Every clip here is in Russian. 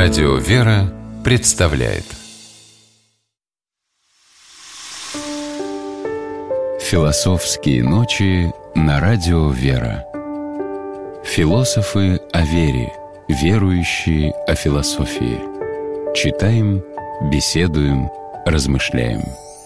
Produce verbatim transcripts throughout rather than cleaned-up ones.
Радио «Вера» представляет Философские ночи на Радио «Вера». Философы о вере, верующие о философии. Читаем, беседуем, размышляем.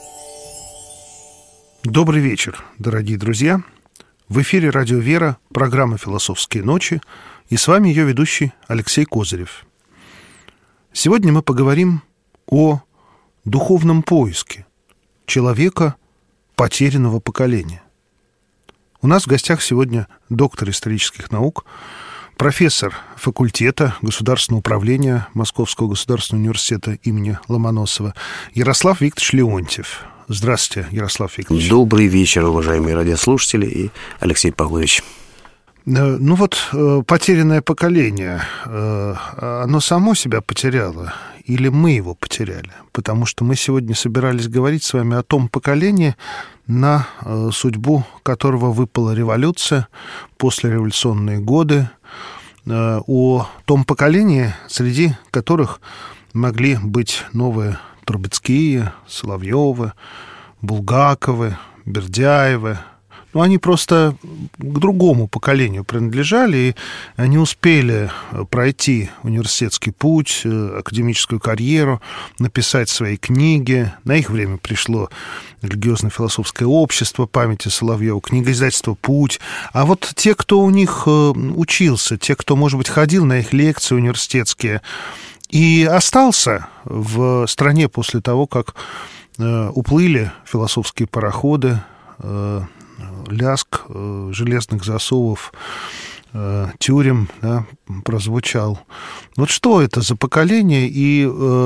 Добрый вечер, дорогие друзья. В эфире Радио «Вера», программа «Философские ночи», и с вами ее ведущий Алексей Козырев. Сегодня мы поговорим о духовном поиске человека потерянного поколения. У нас в гостях сегодня доктор исторических наук, профессор факультета государственного управления Московского государственного университета имени Ломоносова Ярослав Викторович Леонтьев. Здравствуйте, Ярослав Викторович. Добрый вечер, уважаемые радиослушатели и Алексей Павлович. Ну вот, потерянное поколение, оно само себя потеряло или мы его потеряли? Потому что мы сегодня собирались говорить с вами о том поколении, на судьбу которого выпала революция, послереволюционные годы, о том поколении, среди которых могли быть новые Трубецкие, Соловьевы, Булгаковы, Бердяевы. Но они просто к другому поколению принадлежали, и они успели пройти университетский путь, академическую карьеру, написать свои книги. На их время пришло религиозно-философское общество памяти Соловьева, книга издательства «Путь». А вот те, кто у них учился, те, кто, может быть, ходил на их лекции университетские и остался в стране после того, как уплыли философские пароходы, лязг железных засовов, тюрем, да, прозвучал. Вот что это за поколение и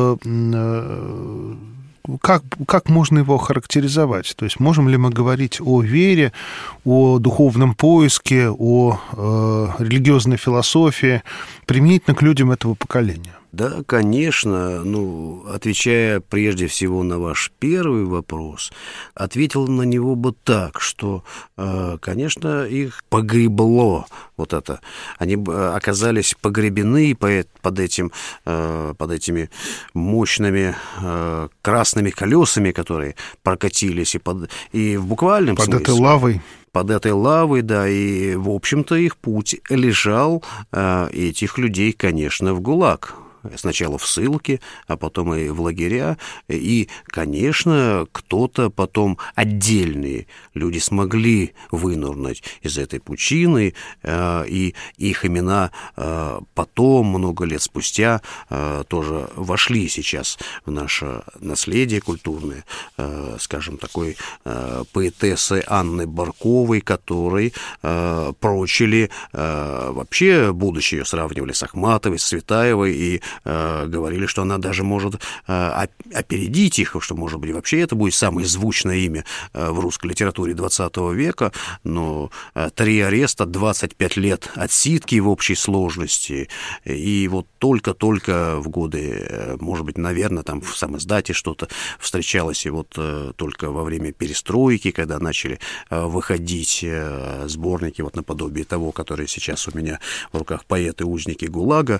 как, как можно его характеризовать? То есть можем ли мы говорить о вере, о духовном поиске, о э, религиозной философии применительно к людям этого поколения? Да, конечно. Ну, отвечая прежде всего на ваш первый вопрос, ответил на него бы так, что, конечно, их погребло вот это. Они оказались погребены под этим, под этими мощными красными колесами, которые прокатились, и, под, и в буквальном под смысле... Под этой лавой. Под этой лавой, да, и, в общем-то, их путь лежал, этих людей, конечно, в ГУЛАГ. Сначала в ссылке, а потом и в лагеря. И, конечно, кто-то потом, отдельные люди смогли вынырнуть из этой пучины, и их имена потом, много лет спустя, тоже вошли сейчас в наше наследие культурное. Скажем, такой поэтессы Анны Барковой, которой прочили вообще будущее, ее сравнивали с Ахматовой, с Цветаевой, и говорили, что она даже может опередить их, что, может быть, вообще это будет самое звучное имя в русской литературе двадцатого века, но три ареста, двадцать пять лет отсидки в общей сложности, и вот только-только в годы, может быть, наверное, там в самиздате что-то встречалось, и вот только во время перестройки, когда начали выходить сборники, вот наподобие того, который сейчас у меня в руках, «Поэты-узники ГУЛАГа»,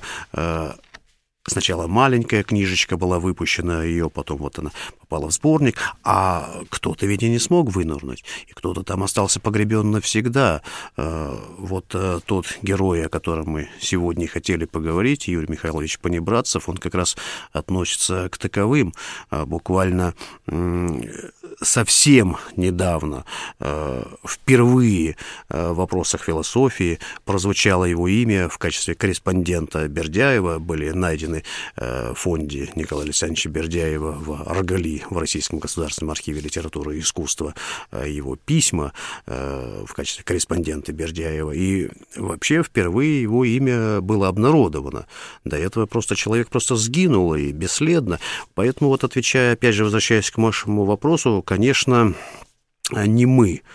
сначала маленькая книжечка была выпущена, ее потом вот она попала в сборник, а кто-то ведь и не смог вынырнуть, и кто-то там остался погребен навсегда. Вот тот герой, о котором мы сегодня хотели поговорить, Юрий Михайлович Понебратцев, он как раз относится к таковым. Буквально совсем недавно впервые в вопросах философии прозвучало его имя в качестве корреспондента Бердяева, были найдены в фонде Николая Александровича Бердяева в Аргали, в Российском государственном архиве литературы и искусства, его письма в качестве корреспондента Бердяева. И вообще впервые его имя было обнародовано. До этого просто человек просто сгинул и бесследно. Поэтому вот, отвечая, опять же, возвращаясь к вашему вопросу, конечно, не мы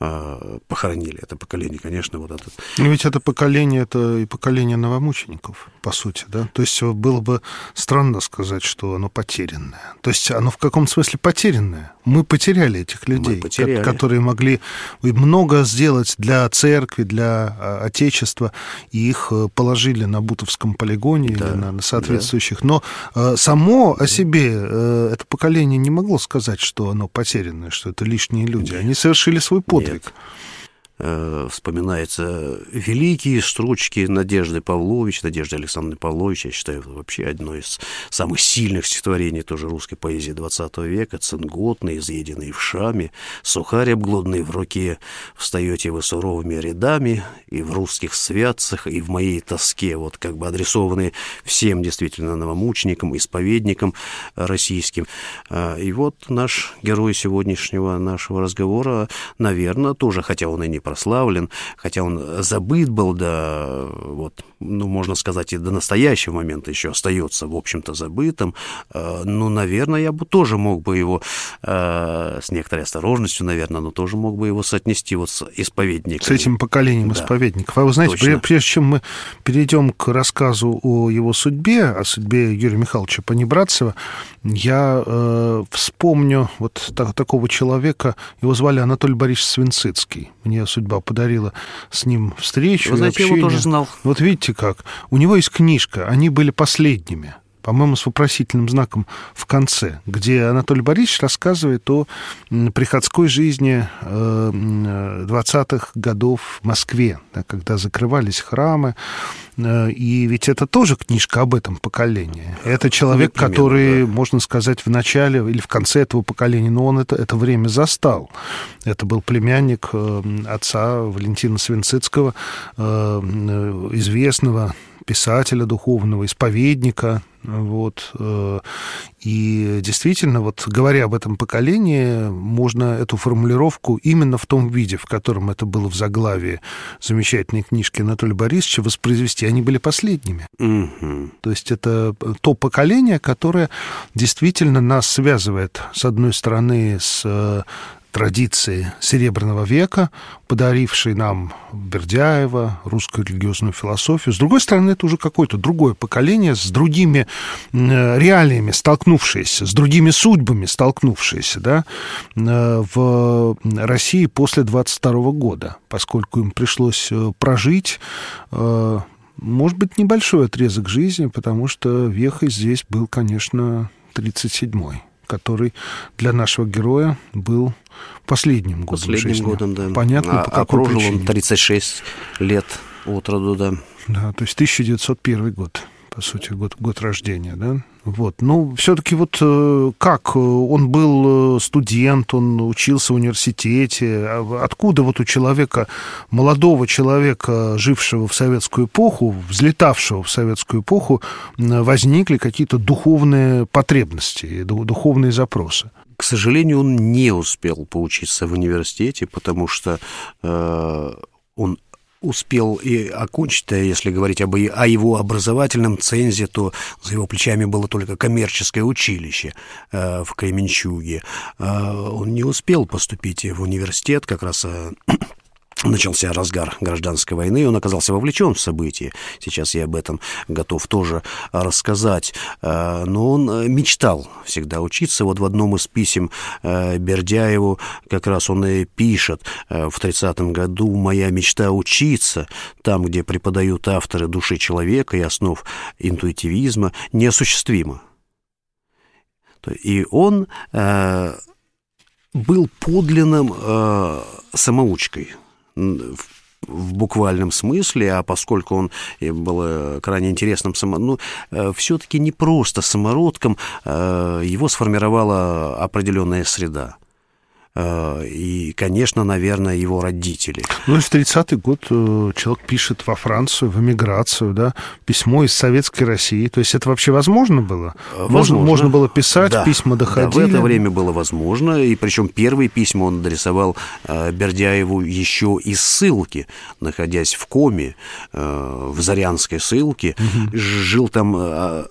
похоронили это поколение, конечно, вот это. Но ведь это поколение, это и поколение новомучеников. по сути, да? То есть было бы странно сказать, что оно потерянное. То есть оно в каком-то смысле потерянное. Мы потеряли этих людей, потеряли. которые могли много сделать для церкви, для Отечества, и их положили на Бутовском полигоне, да, или на, на соответствующих. Да. Но само о себе это поколение не могло сказать, что оно потерянное, что это лишние люди. Они совершили свой подвиг. Нет. Вспоминаются великие строчки Надежды Павлович, Надежды Александровны Павлович, я считаю, вообще одно из самых сильных стихотворений тоже русской поэзии двадцатого века. «Цинготный, изъеденный вшами, сухарь обглодный в руке, встаете вы суровыми рядами, и в русских святцах, и в моей тоске», вот как бы адресованные всем действительно новомученикам, исповедникам российским. И вот наш герой сегодняшнего нашего разговора, наверное, тоже, хотя он и не прославлен, хотя он забыт был до, вот, ну, можно сказать, и до настоящего момента еще остается, в общем-то, забытым, ну, наверное, я бы тоже мог бы его, с некоторой осторожностью, наверное, но тоже мог бы его соотнести вот с исповедником. С этим поколением, да, исповедников. А вы знаете, точно. Прежде чем мы перейдем к рассказу о его судьбе, о судьбе Юрия Михайловича Понебратцева, я э, вспомню вот так, такого человека, его звали Анатолий Борисович Свинцицкий. Мне судьба подарила с ним встречу. Вы знаете, я его тоже знал. Вот видите как. У него есть книжка, они были последними, по-моему, с вопросительным знаком в конце, где Анатолий Борисович рассказывает о приходской жизни двадцатых годов в Москве, да, когда закрывались храмы. И ведь это тоже книжка об этом поколении. Это человек, Непременно, который, да, можно сказать, в начале или в конце этого поколения, но он это, это время застал. Это был племянник отца Валентина Свинцицкого, известного писателя духовного, исповедника. Вот. И действительно, вот говоря об этом поколении, можно эту формулировку именно в том виде, в котором это было в заглавии замечательной книжки Анатолия Борисовича, воспроизвести. Они были последними. Mm-hmm. То есть это то поколение, которое действительно нас связывает, с одной стороны, с традиции Серебряного века, подарившей нам Бердяева, русскую религиозную философию. С другой стороны, это уже какое-то другое поколение, с другими реалиями столкнувшееся, с другими судьбами столкнувшееся, да, в России после двадцать второго года, поскольку им пришлось прожить, может быть, небольшой отрезок жизни, потому что вехой здесь был, конечно, тридцать седьмой, который для нашего героя был последним годом Последним жизни. годом, да. Понятно, а, по какой а прожил причине. Он тридцать шесть лет от роду, да. Да, то есть тысяча девятьсот первый год, по сути, год, год рождения, да. Вот. Ну, все-таки вот как? Он был студент, он учился в университете. Откуда вот у человека, молодого человека, жившего в советскую эпоху, взлетавшего в советскую эпоху, возникли какие-то духовные потребности, духовные запросы? К сожалению, он не успел поучиться в университете, потому что э, он успел и окончить, если говорить об, о его образовательном цензе, то за его плечами было только коммерческое училище э, в Кременчуге. Э, он не успел поступить в университет, как раз... Э, начался разгар гражданской войны, он оказался вовлечен в события. Сейчас я об этом готов тоже рассказать. Но он мечтал всегда учиться. Вот в одном из писем Бердяеву как раз он и пишет в тридцатом году: «Моя мечта учиться там, где преподают авторы души человека и основ интуитивизма, неосуществима». И он был подлинным самоучкой, в буквальном смысле, а поскольку он был крайне интересным, ну, все-таки не просто самородком, его сформировала определенная среда. И, конечно, наверное, его родители. Ну, в тридцатый год человек пишет во Францию, в эмиграцию, да, письмо из Советской России. То есть это вообще возможно было? Возможно. Можно было писать, да. письма доходили. Да, в это время было возможно. И причем первые письма он адресовал Бердяеву еще из ссылки, находясь в коме, в Зарянской ссылке. Угу. Жил там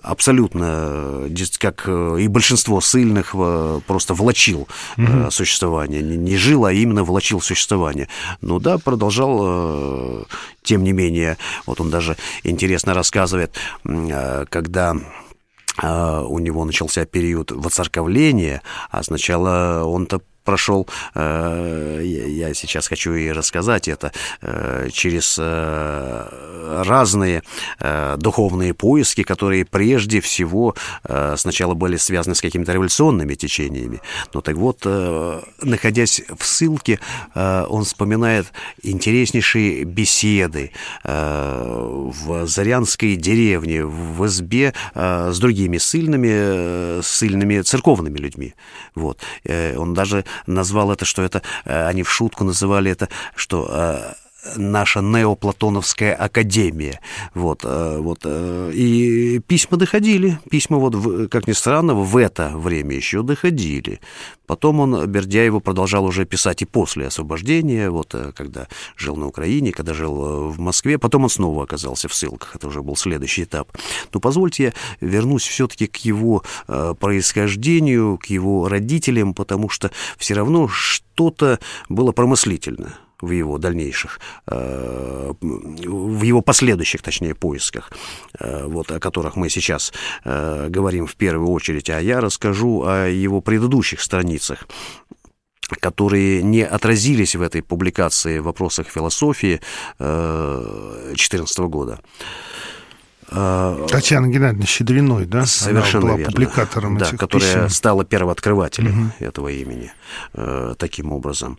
абсолютно, как и большинство ссыльных, просто влачил угу. существование существование. Не жил, а именно влачил существование. Ну да, продолжал, тем не менее, вот он даже интересно рассказывает, когда у него начался период воцерковления, а сначала он-то прошел, я сейчас хочу и рассказать это, через разные духовные поиски, которые прежде всего сначала были связаны с какими-то революционными течениями. Ну так вот, находясь в ссылке, он вспоминает интереснейшие беседы в Зарянской деревне, в избе с другими ссыльными, ссыльными церковными людьми. Вот. Он даже назвал это, что это, они в шутку называли это, что наша неоплатоновская академия. Вот, вот. И письма доходили. Письма, вот, как ни странно, в это время еще доходили. Потом он, Бердяеву, продолжал уже писать и после освобождения, вот, когда жил на Украине, когда жил в Москве. Потом он снова оказался в ссылках. Это уже был следующий этап. Но позвольте я вернусь все-таки к его происхождению, к его родителям, потому что все равно что-то было промыслительно в его дальнейших, в его последующих, точнее, поисках, вот, о которых мы сейчас говорим в первую очередь, а я расскажу о его предыдущих страницах, которые не отразились в этой публикации в вопросах философии две тысячи четырнадцатого года. Татьяна Геннадьевна Щедриной, да? Совершенно Она была верно. Публикатором да, этих которая писем. стала первооткрывателем угу. этого имени, таким образом.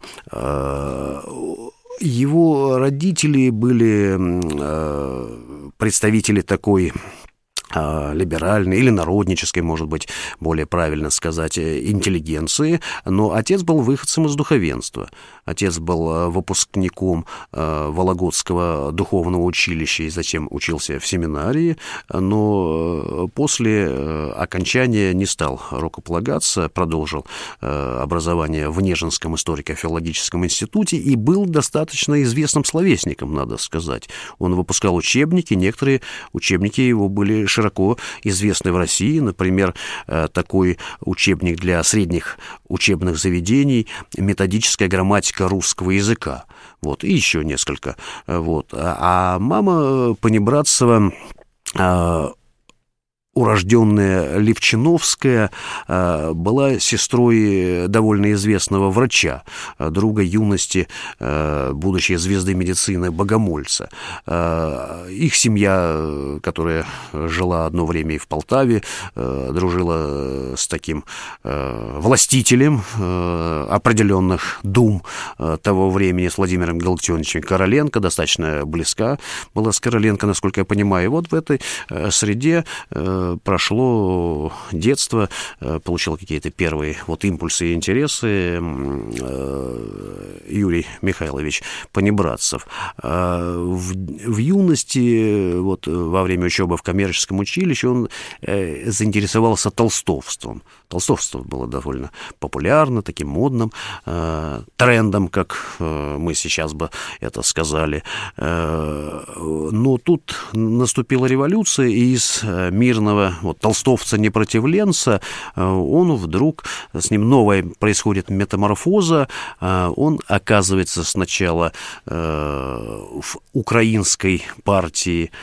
Его родители были представители такой либеральной или народнической, может быть, более правильно сказать, интеллигенции, но отец был выходцем из духовенства. Отец был выпускником Вологодского духовного училища и затем учился в семинарии, но после окончания не стал рукополагаться, продолжил образование в Нежинском историко-филологическом институте и был достаточно известным словесником, надо сказать. Он выпускал учебники, некоторые учебники его были широко широко известны в России. Например, такой учебник для средних учебных заведений «Методическая грамматика русского языка». Вот, и еще несколько. Вот. А мама Понебратцева, урожденная Левчиновская, была сестрой довольно известного врача, друга юности, будущей звезды медицины Богомольца. Их семья, которая жила одно время и в Полтаве, дружила с таким властителем определенных дум того времени, с Владимиром Галактионовичем Короленко, достаточно близка была с Короленко, насколько я понимаю. И вот в этой среде прошло детство, получил какие-то первые вот импульсы и интересы Юрий Михайлович Понебратцев. В, в юности, вот во время учебы в коммерческом училище, он заинтересовался толстовством. Толстовство было довольно популярно, таким модным трендом, как мы сейчас бы это сказали. Но тут наступила революция, и из мирного вот, толстовца-непротивленца он вдруг, с ним новая происходит метаморфоза, он оказывается сначала в украинской партии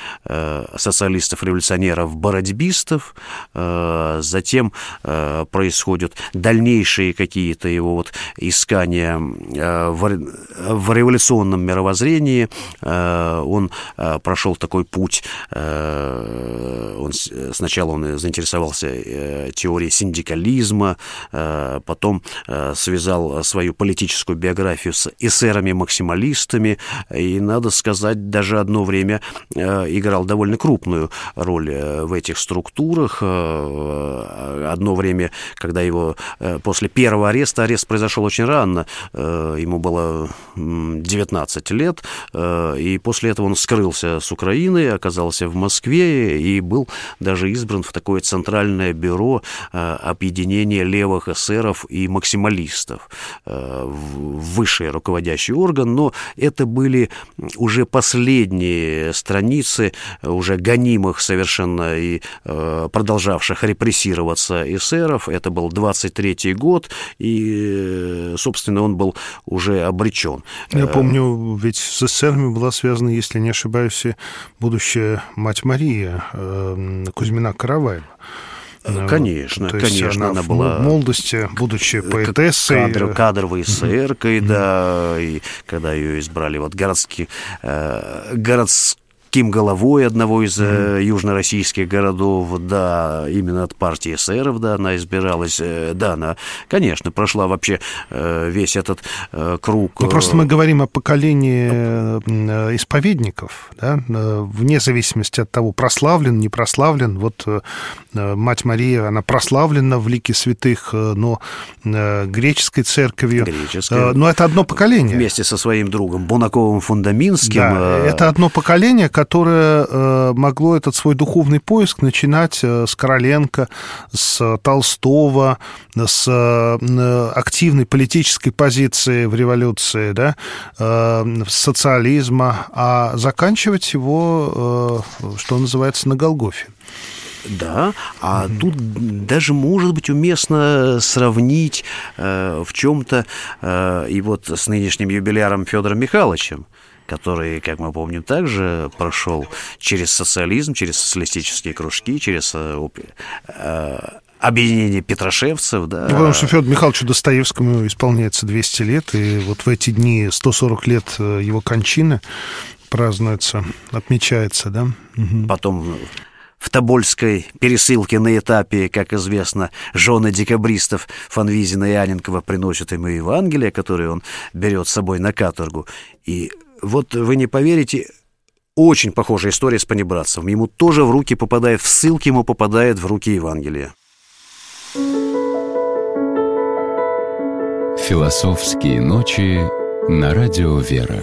социалистов-революционеров-бородьбистов, затем происходят дальнейшие какие-то его вот искания в революционном мировоззрении, он прошел такой путь, он сначала он заинтересовался теорией синдикализма, потом связал свою политическую биографию с эсерами-максималистами, и, надо сказать, даже одно время играл довольно крупную роль в этих структурах. Одно время, когда его после первого ареста, арест произошел очень рано, ему было девятнадцать лет, и после этого он скрылся вернулся с Украины, оказался в Москве и был даже избран в такое центральное бюро объединения левых эсеров и максималистов, высший руководящий орган, но это были уже последние страницы уже гонимых совершенно и продолжавших репрессироваться эсеров. Это был двадцать третий год, и, собственно, он был уже обречен. Я помню, ведь с эсерами была связана, если не ошибаюсь, будущая мать Мария Кузьмина-Караваева. Конечно, То конечно, она, она была в молодости, будучи поэтессой, кадр, кадровой эсеркой, mm-hmm. да, и когда ее избрали вот городские, э, городские Ким головой одного из mm-hmm. южно-российских городов, да, именно от партии эсеров, да, она избиралась, да, она, конечно, прошла вообще весь этот круг. Ну, просто мы говорим о поколении исповедников, да, вне зависимости от того, прославлен, не прославлен. Вот мать Мария, она прославлена в лике святых, но греческой церковью. Греческая. Но это одно поколение. Вместе со своим другом Бунаковым Фундаминским. Да, это одно поколение, которое э, могло этот свой духовный поиск начинать э, с Короленко, с Толстого, с э, активной политической позиции в революции, да, э, с социализма, а заканчивать его, э, что называется, на Голгофе. Да, а mm-hmm. тут даже, может быть, уместно сравнить э, в чем-то э, и вот с нынешним юбиляром Федором Михайловичем, который, как мы помним, также прошел через социализм, через социалистические кружки, через э, э, объединение петрошевцев. Да. Ну, потому что Федору Михайловичу Достоевскому исполняется двести лет, и вот в эти дни сто сорок лет его кончины празднуется, отмечается, да? Угу. Потом в Тобольской пересылке на этапе, как известно, жены декабристов Фанвизина и Анненкова приносят ему Евангелие, которое он берет с собой на каторгу. И вот вы не поверите, очень похожая история с Панибратцевым. Ему тоже в руки попадает, в ссылке ему попадает в руки Евангелие. Философские ночи на радио «Вера».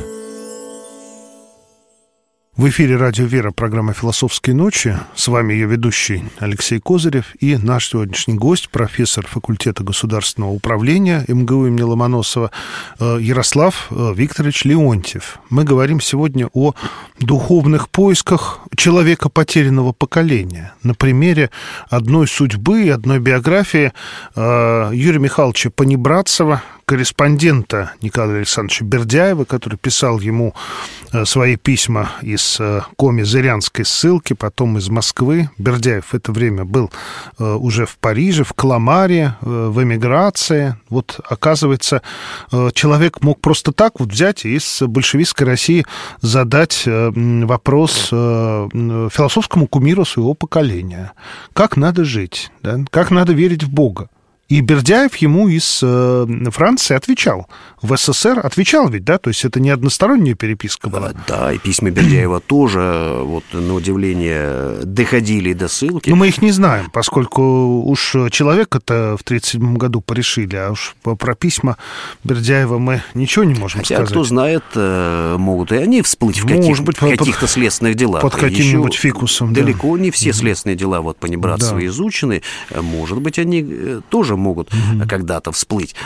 В эфире радио «Вера», программа «Философские ночи». С вами ее ведущий Алексей Козырев и наш сегодняшний гость, профессор факультета государственного управления эм гэ у имени Ломоносова Ярослав Викторович Леонтьев. Мы говорим сегодня о духовных поисках человека потерянного поколения. На примере одной судьбы и одной биографии Юрия Михайловича Панибратцева, корреспондента Николая Александровича Бердяева, который писал ему свои письма из коми-зырянской ссылки, потом из Москвы. Бердяев в это время был уже в Париже, в Каламаре, в эмиграции. Вот, оказывается, человек мог просто так вот взять и из большевистской России задать вопрос философскому кумиру своего поколения. Как надо жить? Да? Как надо верить в Бога? И Бердяев ему из э, Франции отвечал. В эс эс эс эр отвечал ведь, да? То есть это не односторонняя переписка была. Да, и письма Бердяева тоже, вот, на удивление, доходили до ссылки. Но мы их не знаем, поскольку уж человек это в тридцать седьмом году порешили, а уж про письма Бердяева мы ничего не можем Хотя, сказать. кто знает, могут и они всплыть в, каких, быть, в каких-то под, следственных делах. Под каким-нибудь фикусом. Далеко да. не все следственные дела вот Панибратцева да. изучены. Может быть, они тоже могут mm-hmm. когда-то всплыть.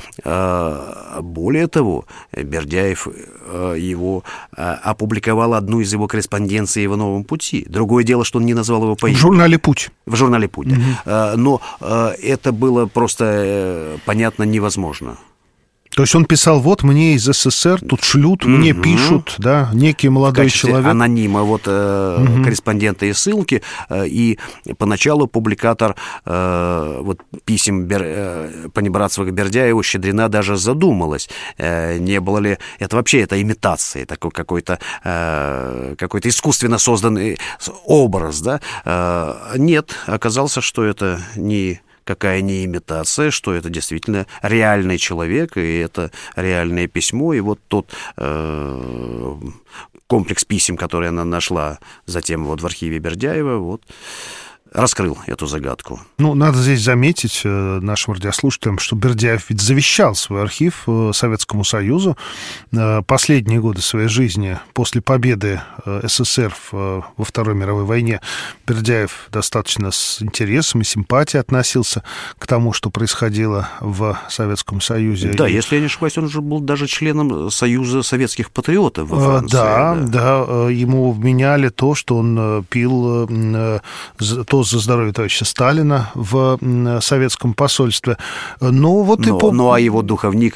Более того, Бердяев его опубликовал одну из его корреспонденций в «Новом пути». Другое дело, что он не назвал его по имени. В журнале «Путь». В журнале «Путь», mm-hmm. да. Но это было просто, понятно, невозможно. То есть он писал, вот мне из эс эс эс эр тут шлют, mm-hmm. мне пишут, да, некий молодой в качестве человек. анонима вот mm-hmm. корреспондента и ссылки, и поначалу публикатор вот писем Бер... Панибратцева к Бердяеву Щедрина даже задумалась, не было ли это вообще это имитация, такой какой-то какой-то искусственно созданный образ, да? Нет, оказалось, что это не какая не имитация, что это действительно реальный человек, и это реальное письмо, и вот тот э, комплекс писем, который она нашла затем вот в архиве Бердяева, вот, раскрыл эту загадку. Ну, надо здесь заметить э, нашим радиослушателям, что Бердяев ведь завещал свой архив э, Советскому Союзу. Э, последние годы своей жизни, после победы э, СССР в, э, во Второй мировой войне, Бердяев достаточно с интересом и симпатией относился к тому, что происходило в Советском Союзе. Да, и... если я не ошибаюсь, он уже был даже членом Союза советских патриотов во Франции. Да, да, да, ему вменяли то, что он пил э, то за здоровье товарища Сталина в советском посольстве. Ну, вот но, и по... ну, а его духовник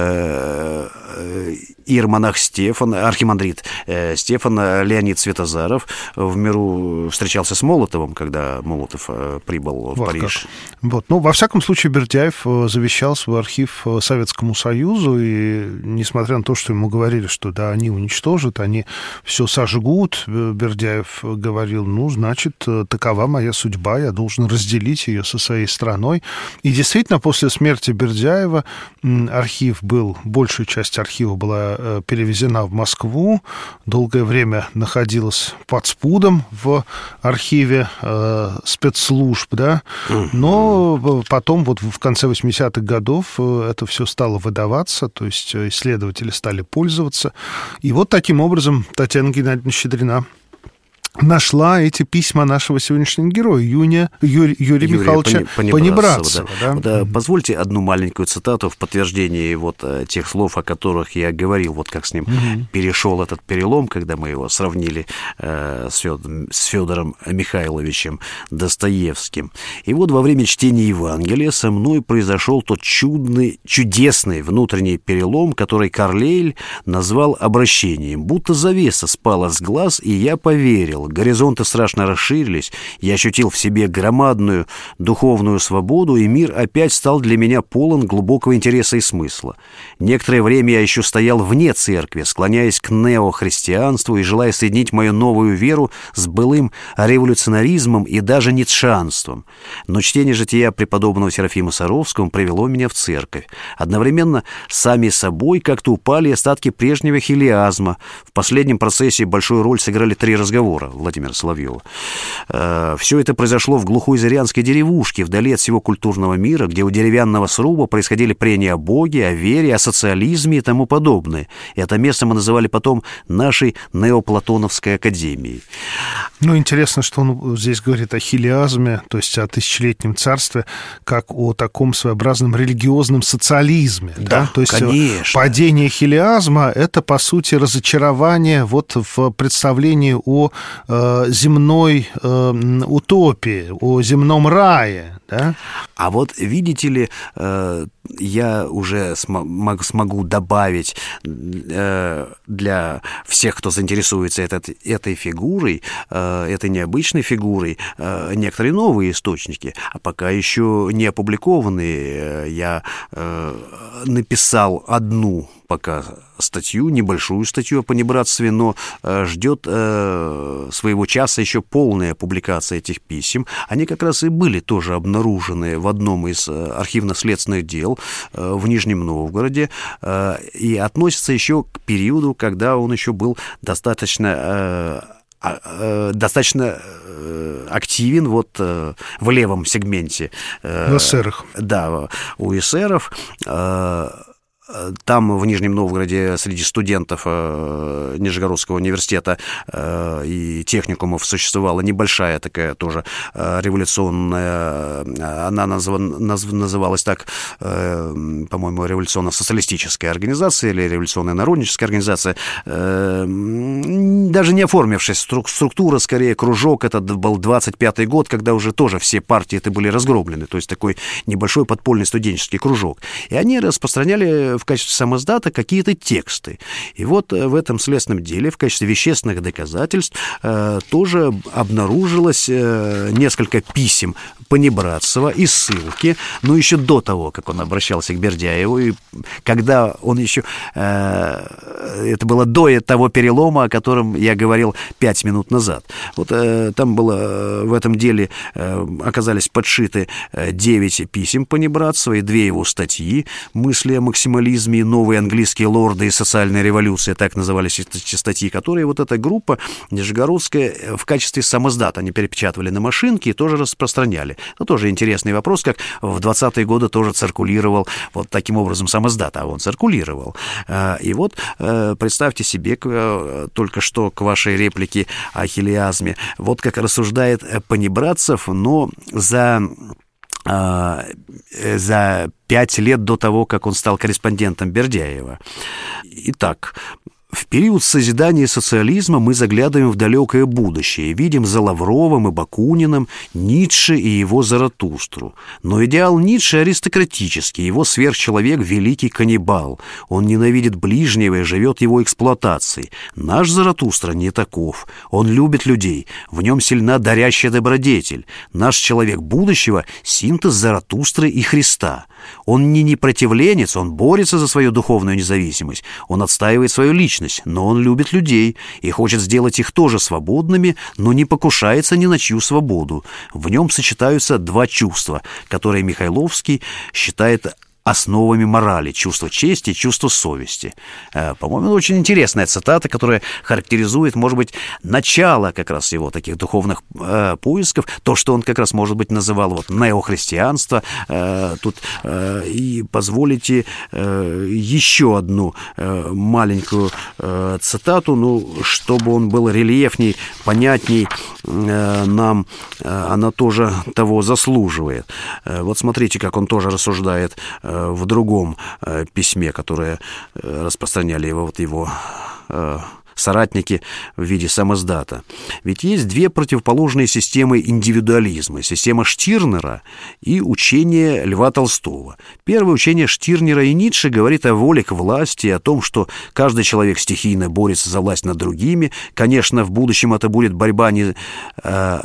э, иеромонах Стефан, архимандрит э, Стефан Леонид Святозаров в миру встречался с Молотовым, когда Молотов э, прибыл в вот Париж. Вот. Ну, во всяком случае, Бердяев завещал свой архив Советскому Союзу, и несмотря на то, что ему говорили, что да, они уничтожат, они все сожгут, Бердяев говорил, ну, значит, такова моя судьба, я должен разделить ее со своей страной. И действительно, после смерти Бердяева архив был, большая часть архива была перевезена в Москву, долгое время находилась под спудом в архиве э, спецслужб, да, но потом вот в конце восьмидесятых годов это все стало выдаваться, то есть исследователи стали пользоваться. И вот таким образом Татьяна Геннадьевна Щедрина нашла эти письма нашего сегодняшнего героя, Юния, Юрия, Юрия, Юрия Михайловича Понебратцева. Да. Да. Да, позвольте одну маленькую цитату в подтверждение вот тех слов, о которых я говорил, вот как с ним угу. перешел этот перелом, когда мы его сравнили э, с, Федором, с Федором Михайловичем Достоевским. И вот во время чтения Евангелия со мной произошел тот чудный, чудесный внутренний перелом, который Карлейль назвал обращением. Будто завеса спала с глаз, и я поверил. Горизонты страшно расширились, я ощутил в себе громадную духовную свободу, и мир опять стал для меня полон глубокого интереса и смысла. Некоторое время я еще стоял вне церкви, склоняясь к неохристианству и желая соединить мою новую веру с былым революционаризмом и даже ницшеанством. Но чтение жития преподобного Серафима Саровского привело меня в церковь. Одновременно сами собой как-то упали остатки прежнего хилиазма. В последнем процессе большую роль сыграли три разговора Владимира Соловьева. Все это произошло в глухой зырянской деревушке, вдали от всего культурного мира, где у деревянного сруба происходили прения о Боге, о вере, о социализме и тому подобное. И это место мы называли потом нашей неоплатоновской академией. Ну, интересно, что он здесь говорит о хилиазме, то есть о тысячелетнем царстве, как о таком своеобразном религиозном социализме. Да, да? То есть конечно. Падение хилиазма — это, по сути, разочарование вот в представлении о э, земной э, утопии, о земном рае. Да? А вот, видите ли, э, я уже см- смогу добавить э, для всех, кто заинтересуется этот, этой фигурой, э, этой необычной фигурой, э, некоторые новые источники, а пока еще не опубликованные. Я э, написал одну пока статью, небольшую статью о понебратстве, но э, ждет э, своего часа еще полная публикация этих писем. Они как раз и были тоже обнаружены в одном из э, архивно-следственных дел э, в Нижнем Новгороде э, и относятся еще к периоду, когда он еще был достаточно... Э, достаточно активен вот в левом сегменте. В эсерах. Да, у эсеров. Там, в Нижнем Новгороде, среди студентов э, Нижегородского университета э, и техникумов существовала небольшая такая тоже э, революционная, она назв, назв, называлась так, э, по-моему, революционно-социалистическая организация или революционная народническая организация, э, даже не оформившись, струк, структура, скорее, кружок, это был двадцать пятый год, когда уже тоже все партии это были разгромлены, то есть такой небольшой подпольный студенческий кружок. И они распространяли в качестве самоздата какие-то тексты. И вот в этом следственном деле в качестве вещественных доказательств э, тоже обнаружилось э, несколько писем Понебратцева и ссылки, но еще до того, как он обращался к Бердяеву, и когда он еще... Э, это было до того перелома, о котором я говорил пять минут назад. Вот э, там было в этом деле э, оказались подшиты девять писем Понебратцева и две его статьи «Мысли о максимализме минимализме, новые английские лорды и социальная революция, так назывались эти статьи, которые вот эта группа нижегородская в качестве самоздата они перепечатывали на машинке и тоже распространяли. Это тоже интересный вопрос, как в двадцатые годы тоже циркулировал вот таким образом самоздат, а он циркулировал. И вот представьте себе, только что к вашей реплике о хилиазме, вот как рассуждает Понебратцев, но за... за пять лет до того, как он стал корреспондентом Бердяева. Итак, в период созидания социализма мы заглядываем в далекое будущее, видим за Лавровым и Бакуниным Ницше и его Заратустру. Но идеал Ницше аристократический, его сверхчеловек – великий каннибал. Он ненавидит ближнего и живет его эксплуатацией. Наш Заратустра не таков. Он любит людей, в нем сильна дарящая добродетель. Наш человек будущего – синтез Заратустры и Христа. Он не непротивленец, он борется за свою духовную независимость, он отстаивает свою личность, но он любит людей и хочет сделать их тоже свободными, но не покушается ни на чью свободу. В нем сочетаются два чувства, которые Михайловский считает основами морали, чувство чести и чувство совести. По-моему, очень интересная цитата, которая характеризует, может быть, начало как раз его таких духовных э, поисков, то, что он как раз, может быть, называл вот неохристианство. Э, тут э, и позволите э, еще одну э, маленькую э, цитату, ну, чтобы он был рельефней, понятней э, нам, э, она тоже того заслуживает. Э, вот смотрите, как он тоже рассуждает в другом э, письме, которое э, распространяли его, вот его э, соратники в виде самоздата. Ведь есть две противоположные системы индивидуализма. Система Штирнера и учение Льва Толстого. Первое учение Штирнера и Ницше говорит о воле к власти, о том, что каждый человек стихийно борется за власть над другими. Конечно, в будущем это будет борьба не... Э,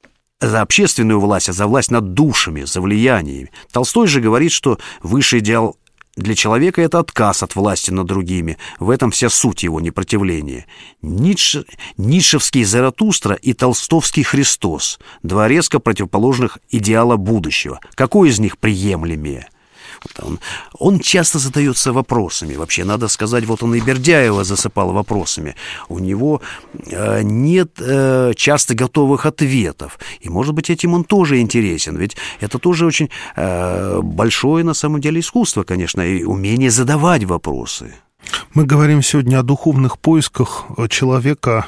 за общественную власть, а за власть над душами, за влияниями. Толстой же говорит, что высший идеал для человека – это отказ от власти над другими. В этом вся суть его непротивления. Ницше, ницшевский Заратустра и толстовский Христос – два резко противоположных идеала будущего. Какой из них приемлемее? Он, он часто задается вопросами. Вообще, надо сказать, вот он и Бердяева засыпал вопросами. У него э, нет э, часто готовых ответов. И, может быть, этим он тоже интересен. Ведь это тоже очень э, большое, на самом деле, искусство, конечно, и умение задавать вопросы. Мы говорим сегодня о духовных поисках человека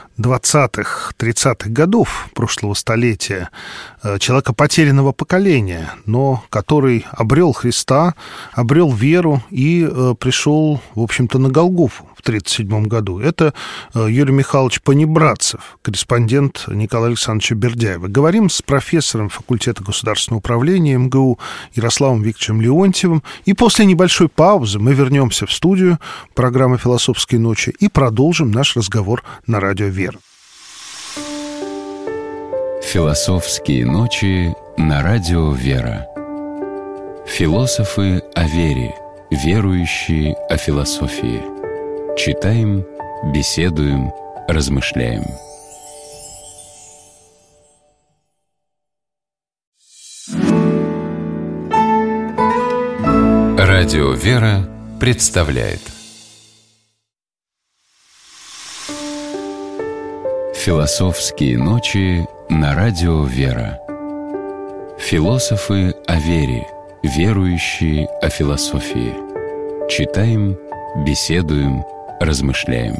двадцатых-тридцатых годов прошлого столетия, человека потерянного поколения, но который обрел Христа, обрел веру и пришел, в общем-то, на Голгофу в тридцать седьмом году. Это Юрий Михайлович Понебратцев, корреспондент Николая Александровича Бердяева. Говорим с профессором факультета государственного управления эм гэ у Ярославом Викторовичем Леонтьевым. И после небольшой паузы мы вернемся в студию программы «Философские ночи» и продолжим наш разговор на радио «Вера». «Философские ночи» на радио «Вера». Философы о вере, верующие о философии. Читаем, беседуем, размышляем. Радио «Вера» представляет «Философские ночи» на радио «Вера». Философы о вере, верующие о философии. Читаем, беседуем, размышляем.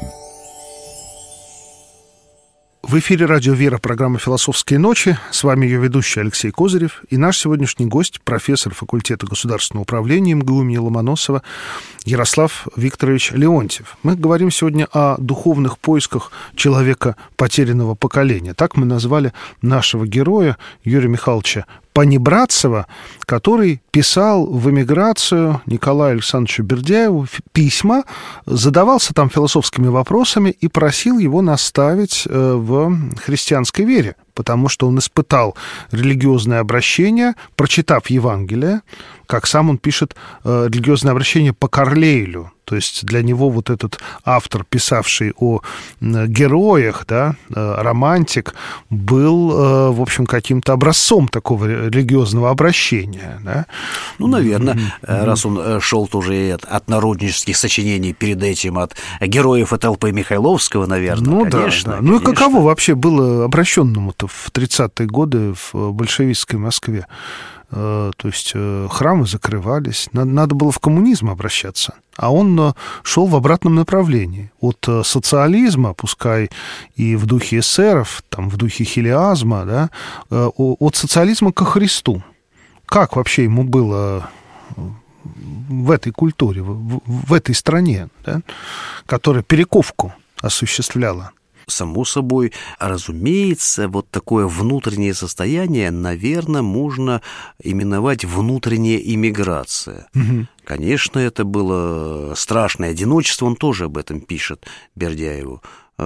В эфире радио «Вера», программа «Философские ночи». С вами ее ведущий Алексей Козырев и наш сегодняшний гость, профессор факультета государственного управления эм гэ у имени Ломоносова Ярослав Викторович Леонтьев. Мы говорим сегодня о духовных поисках человека потерянного поколения. Так мы назвали нашего героя Юрия Михайловича Понебратцева, который писал в эмиграцию Николаю Александровичу Бердяеву письма, задавался там философскими вопросами и просил его наставить в христианской вере, потому что он испытал религиозное обращение, прочитав Евангелие, как сам он пишет, религиозное обращение по Карлейлю, То есть для него вот этот автор, писавший о героях, да, романтик, был, в общем, каким-то образцом такого религиозного обращения. Да? Ну, наверное, mm-hmm. раз он шел тоже от, от народнических сочинений перед этим, от героев и толпы Михайловского, наверное, ну, конечно. Да, да. Ну, и каково вообще было обращенному-то в тридцатые годы в большевистской Москве? То есть храмы закрывались, надо было в коммунизм обращаться, а он шел в обратном направлении. От социализма, пускай и в духе эсеров, там, в духе хилиазма, да, от социализма ко Христу. Как вообще ему было в этой культуре, в, в этой стране, да, которая перековку осуществляла? Само собой, разумеется, вот такое внутреннее состояние, наверное, можно именовать внутренняя иммиграция. Угу. Конечно, это было страшное одиночество, он тоже об этом пишет, Бердяеву.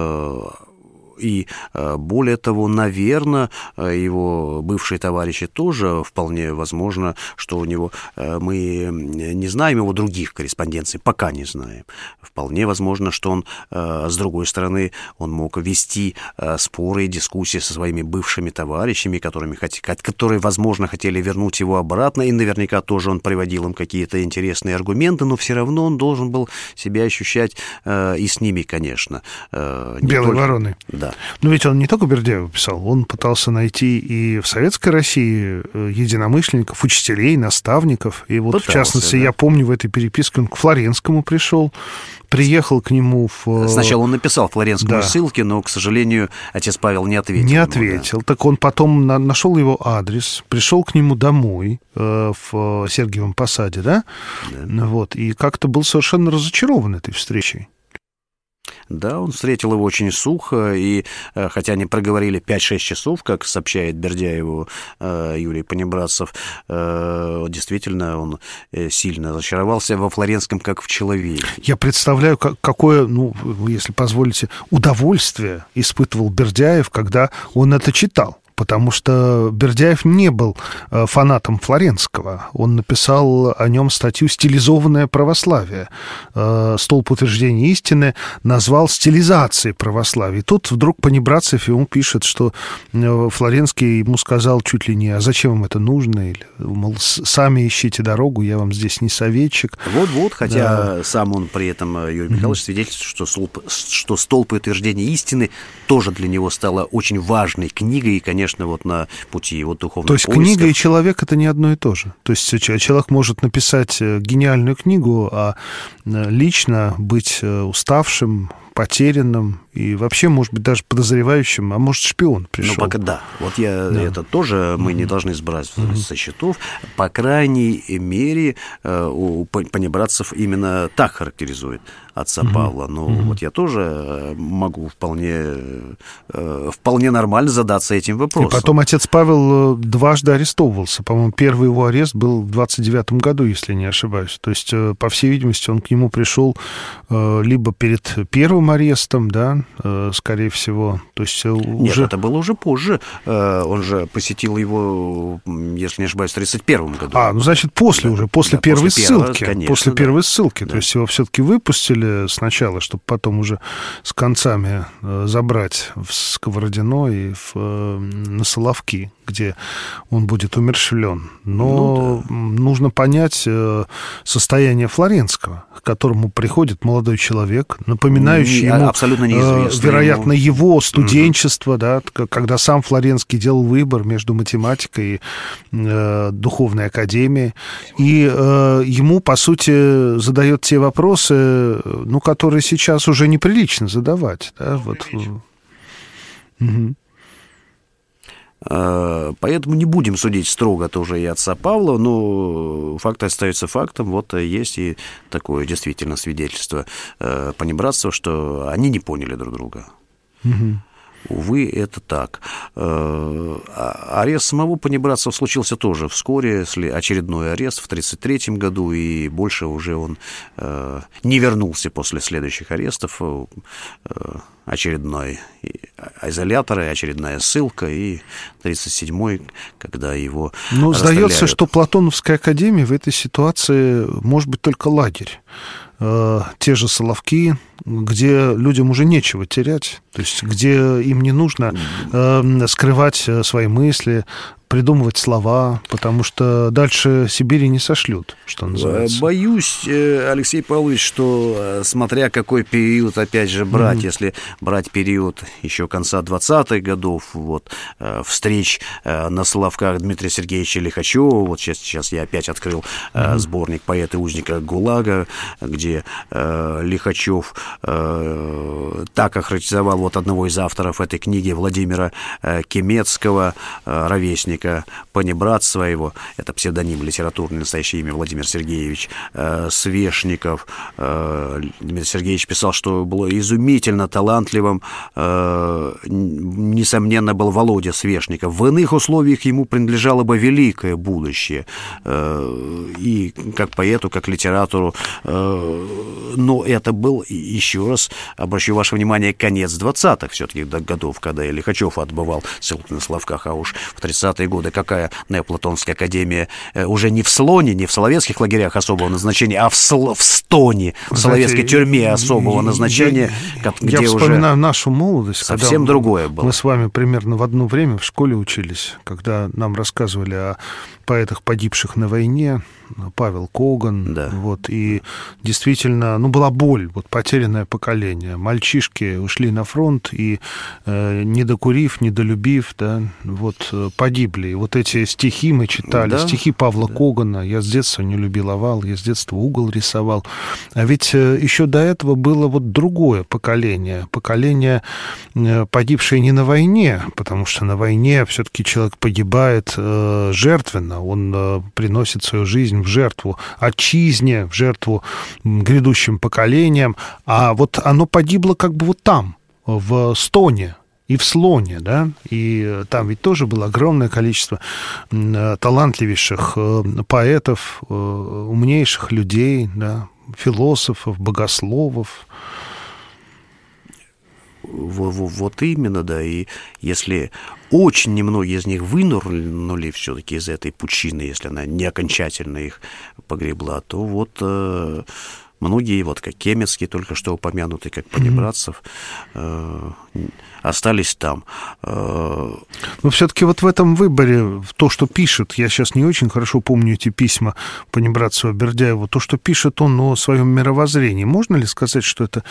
И более того, наверное, его бывшие товарищи тоже вполне возможно, что у него, мы не знаем его других корреспонденций, пока не знаем. Вполне возможно, что он, с другой стороны, он мог вести споры и дискуссии со своими бывшими товарищами, которыми, которые, возможно, хотели вернуть его обратно, и наверняка тоже он приводил им какие-то интересные аргументы, но все равно он должен был себя ощущать и с ними, конечно. Белой вороной. Да. Но ведь он не только Бердяеву писал, он пытался найти и в Советской России единомышленников, учителей, наставников. И вот, пытался, в частности, да. Я помню, в этой переписке он к Флоренскому пришел, приехал к нему в... Сначала он написал Флоренскому да. ссылки, но, к сожалению, отец Павел не ответил. Не ему, ответил. Да. Так он потом на- нашел его адрес, пришел к нему домой э, в Сергиевом Посаде, да? Да. Вот, и как-то был совершенно разочарован этой встречей. Да, он встретил его очень сухо, и хотя они проговорили пять-шесть часов, как сообщает Бердяеву э, Юрий Понебратцев, э, действительно он сильно разочаровался во Флоренском как в человеке. Я представляю, как, какое, ну, если позволите, удовольствие испытывал Бердяев, когда он это читал. Потому что Бердяев не был фанатом Флоренского. Он написал о нем статью «Стилизованное православие». «Столб утверждения истины» назвал стилизацией православия. И тут вдруг Понебратцев ему пишет, что Флоренский ему сказал чуть ли не «А зачем вам это нужно?» Или, мол, «Сами ищите дорогу, я вам здесь не советчик». Вот-вот, хотя да. сам он при этом, Юрий Михайлович, mm-hmm. свидетельствует, что столб, что «Столб утверждения истины» тоже для него стала очень важной книгой, и, конечно, Конечно, вот на пути его духовных То есть поисков. Книга и человек — это не одно и то же. То есть человек может написать гениальную книгу, а лично быть уставшим, потерянным и вообще, может быть, даже подозревающим, а может, шпион пришел. Ну, пока да. Вот я да. это тоже мы mm-hmm. не должны сбрать mm-hmm. со счетов. По крайней мере, у Понебратцев именно так характеризует отца mm-hmm. Павла. Но mm-hmm. вот я тоже могу вполне, вполне нормально задаться этим вопросом. И потом отец Павел дважды арестовывался. По-моему, первый его арест был в двадцать девятом году, если не ошибаюсь. То есть, по всей видимости, он к нему пришел либо перед первым арестом, да, скорее всего. То есть уже... Нет, это было уже позже. Он же посетил его, если не ошибаюсь, в тридцать первом году. А, ну, значит, после да. уже, после да, первой после ссылки. Первого, конечно, после да. первой ссылки. Да. То есть его все-таки выпустили сначала, чтобы потом уже с концами забрать в Сковородино и в, на Соловки, где он будет умерщвлен. Но ну, да. нужно понять состояние Флоренского, к которому приходит молодой человек, напоминающий Не, ему, абсолютно неизвестно вероятно, ему. его студенчество, угу. да, когда сам Флоренский делал выбор между математикой и э, духовной академией. И э, ему, по сути, задает те вопросы, ну, которые сейчас уже неприлично задавать. Да, вот. Угу. Поэтому не будем судить строго тоже и отца Павла, но факт остается фактом. Вот есть и такое действительно свидетельство Понебратцева, что они не поняли друг друга. Угу. Увы, это так. Арест самого Понебратцева случился тоже вскоре, если очередной арест в тридцать третьем году, и больше уже он не вернулся после следующих арестов. Очередной изолятор, и очередная ссылка, и тридцать седьмой, когда его Ну, расстреляют. Сдается, что Платоновская академия в этой ситуации может быть только лагерь. э, те же Соловки, где людям уже нечего терять, то есть где им не нужно э, скрывать свои мысли, придумывать слова, потому что дальше Сибири не сошлют, что называется. Боюсь, Алексей Павлович, что смотря какой период, опять же, брать, mm-hmm. если брать период еще конца двадцатых годов, вот, встреч на Соловках Дмитрия Сергеевича Лихачева, вот сейчас, сейчас я опять открыл mm-hmm. сборник «Поэты узника ГУЛАГа», где Лихачев так охарактеризовал вот одного из авторов этой книги, Владимира Кемецкого, ровесника панибрат своего, это псевдоним, литературное настоящее имя Владимир Сергеевич э, Свешников. Э, Дмитрий Сергеевич писал, что было изумительно талантливым, э, несомненно, был Володя Свешников. В иных условиях ему принадлежало бы великое будущее. Э, и как поэту, как литератору. Э, но это был, еще раз обращу ваше внимание, конец двадцатых все-таки годов, когда и Лихачев отбывал ссылку на Соловках, а уж в тридцатые годы какая Неоплатонская академия уже не в Слоне, не в соловецких лагерях особого назначения, а в, Сл- в Стоне, в соловецкой тюрьме особого назначения, я, где я вспоминаю уже нашу молодость, совсем когда другое было. Мы с вами примерно в одно время в школе учились, когда нам рассказывали о поэтах, погибших на войне, Павел Коган, да. вот, и действительно, ну, была боль, вот, потерянное поколение. Мальчишки ушли на фронт и, э, не докурив, не долюбив, да, вот, погибли. И вот эти стихи мы читали, да. стихи Павла да. Когана. Я с детства не любил овал, я с детства угол рисовал. А ведь еще до этого было вот другое поколение, поколение, погибшее не на войне, потому что на войне все-таки человек погибает э, жертвенно, он э, приносит свою жизнь в жертву отчизне, в жертву грядущим поколениям, а вот оно погибло как бы вот там, в Стоне и в Слоне, да, и там ведь тоже было огромное количество талантливейших поэтов, умнейших людей, да, философов, богословов. Вот именно, да, и если очень немногие из них вынырнули все-таки из этой пучины, если она не окончательно их погребла, то вот э, многие, вот как Кемецкий, только что упомянутый, как Панибратцев, э, остались там. Но все-таки вот в этом выборе, то, что пишет, я сейчас не очень хорошо помню эти письма Панибратцева-Бердяева, то, что пишет он о своем мировоззрении, можно ли сказать, что это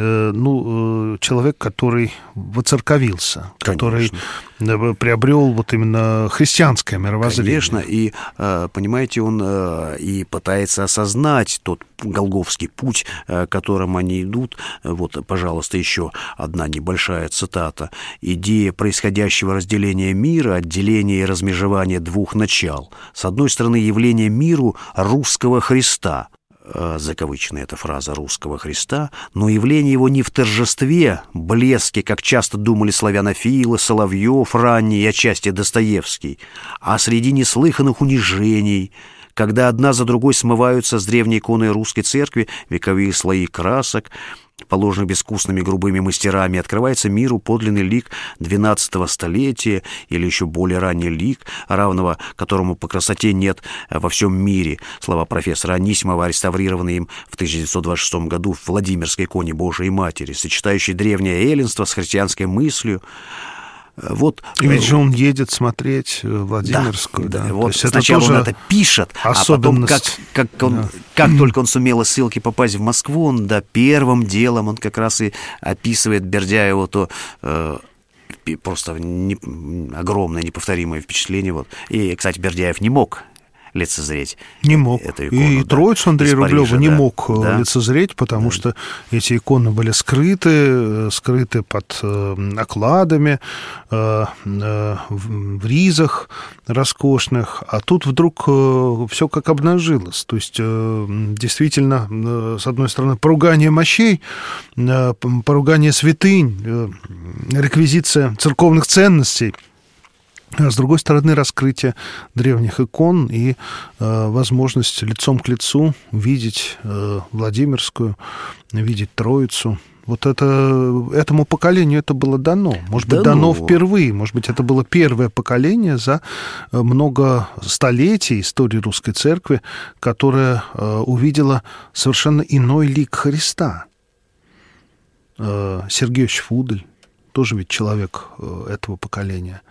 ну, человек, который воцерковился, который приобрел вот именно христианское мировоззрение? Конечно, и, понимаете, он и пытается осознать тот голгофский путь, которым они идут. Вот, пожалуйста, еще одна небольшая цитата. «Идея происходящего разделения мира, отделения и размежевания двух начал. С одной стороны, явление миру русского Христа». Закавыченная эта фраза «русского Христа», но явление его не в торжестве, блеске, как часто думали славянофилы, Соловьев ранний и отчасти Достоевский, а среди неслыханных унижений, когда одна за другой смываются с древней иконы русской церкви вековые слои красок, положенных безвкусными грубыми мастерами, открывается миру подлинный лик двенадцатого столетия или еще более ранний лик, равного которому по красоте нет во всем мире. Слова профессора Анисимова, реставрированные им в тысяча девятьсот двадцать шестом году в Владимирской иконе Божией Матери, сочетающей древнее эллинство с христианской мыслью. Вот, и ведь же он едет смотреть Владимирскую. Да, да. да. Вот Это сначала он это пишет, а потом, как, как, он, да. как только он сумел из ссылки попасть в Москву, он, да, первым делом он как раз и описывает Бердяеву то... Э, просто не, огромное, неповторимое впечатление. Вот. И, кстати, Бердяев не мог лицезреть. Не мог. Эту икону, и да, Троицу Андрея Рублева Парижа, не да, мог да. лицезреть, потому да. что эти иконы были скрыты, скрыты под э, окладами, э, э, в ризах роскошных, а тут вдруг э, все как обнажилось. То есть, э, действительно, э, с одной стороны, поругание мощей, э, поругание святынь, э, реквизиция церковных ценностей, а с другой стороны, раскрытие древних икон и э, возможность лицом к лицу видеть э, Владимирскую, видеть Троицу, Вот это, этому поколению это было дано. Может быть, дано. дано впервые. Может быть, это было первое поколение за много столетий истории Русской Церкви, которое увидело совершенно иной лик Христа. Сергей Фудель тоже ведь человек этого поколения.